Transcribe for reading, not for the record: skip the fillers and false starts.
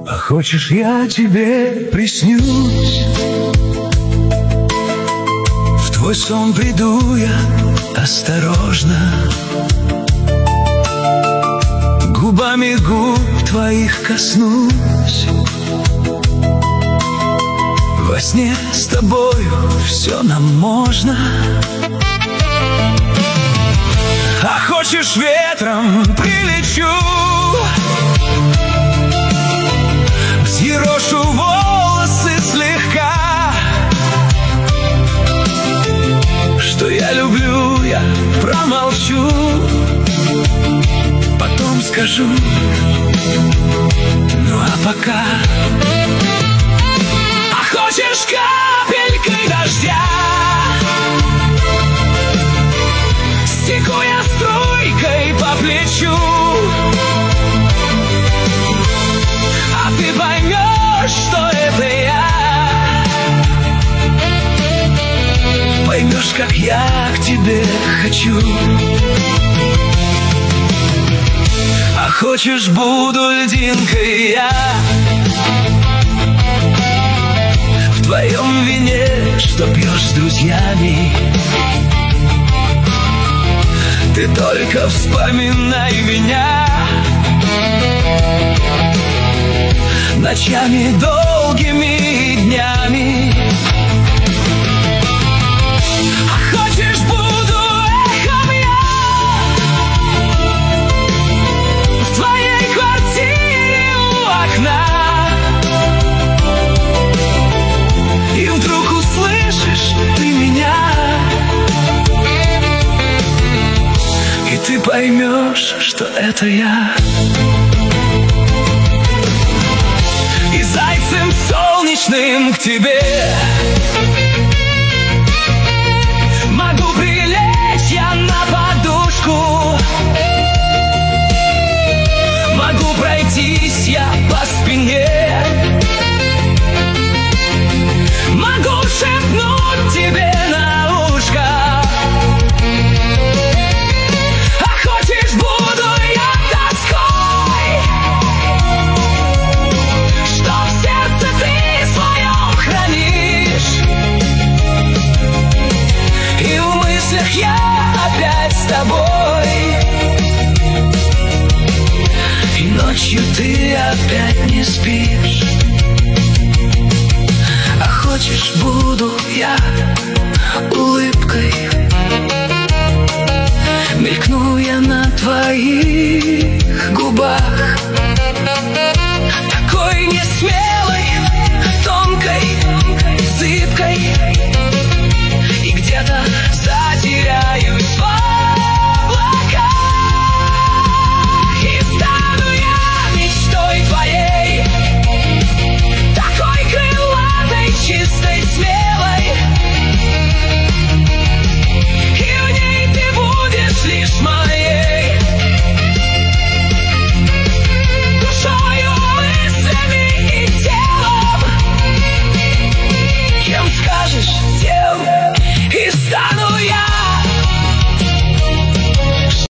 А хочешь, я тебе приснюсь? В твой сон приду я осторожно, губами губ твоих коснусь. Во сне с тобою все нам можно. А хочешь, ветром прилечу, взъерошу волосы слегка. Что я люблю, я промолчу, потом скажу. Ну а пока. А хочешь, капелькой дождя стеку я струйкой по плечу, а ты поймешь, что это я. Поймешь, как я к тебе хочу. А хочешь, буду льдинкой я в твоем вине, что пьешь с друзьями. Ты только вспоминай меня ночами долгими и днями. А хочешь, буду эхом я в твоей квартире у окна. И вдруг услышишь ты меня, и ты поймешь, что это я. И зайцем солнечным к тебе могу прилечь я на подушку, могу пройтись я по спине, могу шепнуть тебе на ушко. Я опять с тобой, и ночью ты опять не спишь. А хочешь, буду я улыбкой, мелькну я на твоих губах.